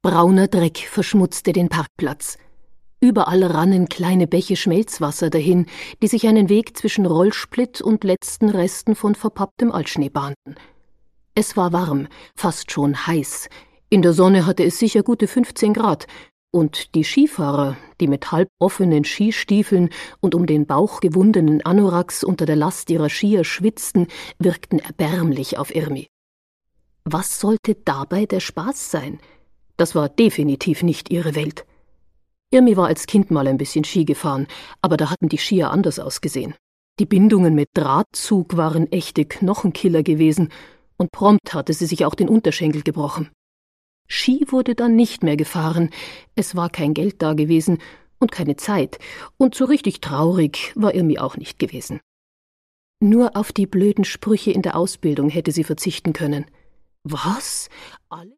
Brauner Dreck verschmutzte den Parkplatz. Überall rannen kleine Bäche Schmelzwasser dahin, die sich einen Weg zwischen Rollsplit und letzten Resten von verpapptem Altschnee bahnten. Es war warm, fast schon heiß. In der Sonne hatte es sicher gute 15 Grad. Und die Skifahrer, die mit halb offenen Skistiefeln und um den Bauch gewundenen Anoraks unter der Last ihrer Skier schwitzten, wirkten erbärmlich auf Irmi. Was sollte dabei der Spaß sein? Das war definitiv nicht ihre Welt. Irmi war als Kind mal ein bisschen Ski gefahren, aber da hatten die Skier anders ausgesehen. Die Bindungen mit Drahtzug waren echte Knochenkiller gewesen und prompt hatte sie sich auch den Unterschenkel gebrochen. Ski wurde dann nicht mehr gefahren, es war kein Geld da gewesen und keine Zeit, und so richtig traurig war Irmi auch nicht gewesen. Nur auf die blöden Sprüche in der Ausbildung hätte sie verzichten können. Was? Alle